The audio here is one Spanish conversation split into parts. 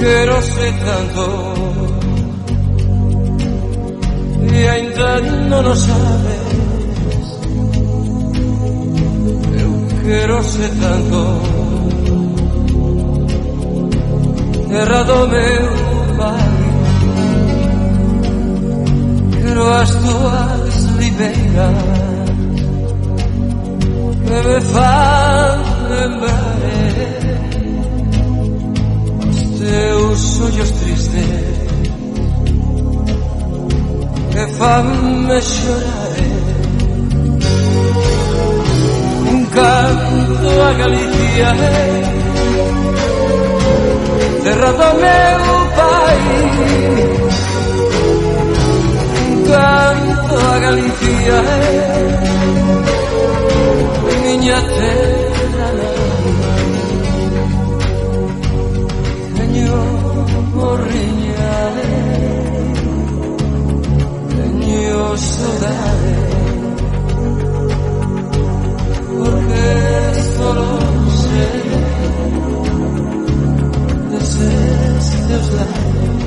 quero ser tanto e ainda non o sabes. Eu quero ser tanto terra do meu pai. Quero as tuas ribeiras que me fan lembrar os teus ollos tristes que fan-me chorar. Un canto a Galicia, terra do meu pai. Un canto a Galicia, miña terra. Teño morriña, teño saudade, porque solo sei deses teus labios.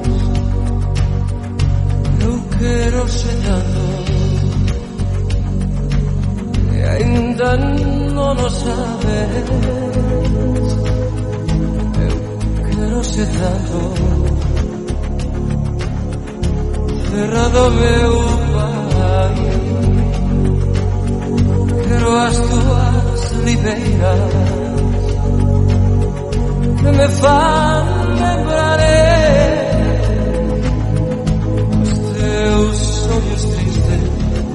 Eu quero ser tanto e ainda non o sabes. Eu quero ser tanto terra do meu pai. Quero as tuas ribeiras que me fan lembrar os teus ollos tristes,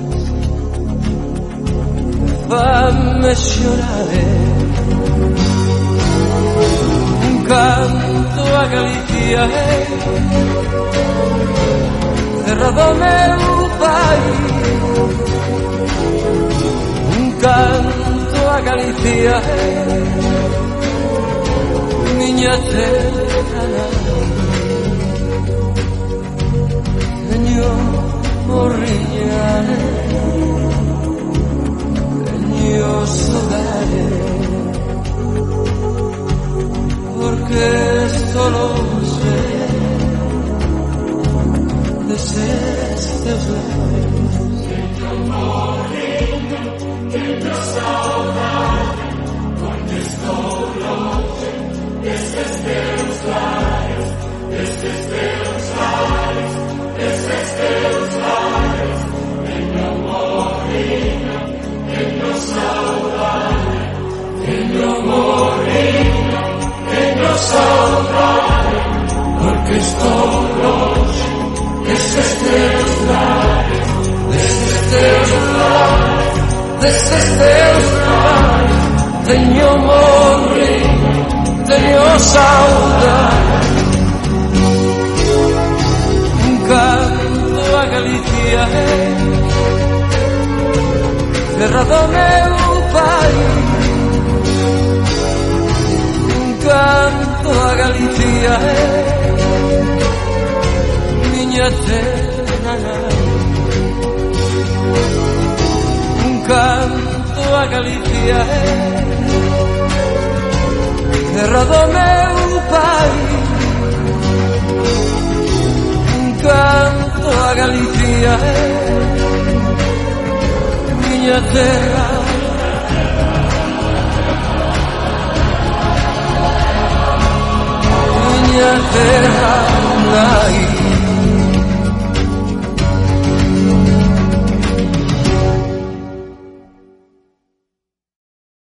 fan-me chorar. Un canto a Galicia, terra do meu pai. Un canto a Galicia, miña terra. Teño morriña, teño saudade, porque solo sei deses teus labios. Teño morriña, teño saudade, onde estou longe destes teus labios, destes teus labios, destes teus labios. Teño morriña, teño saudade, teño morriña, teño saudade, porque estou longe destes teus labios, destes teus labios, destes teus labios. Teño morriña, teño saudade. Un canto a Galicia, terra do meu pai. Un canto a Galicia, miña terra. Un canto a Galicia, terra do meu pai. Un canto a Galicia, miña terra.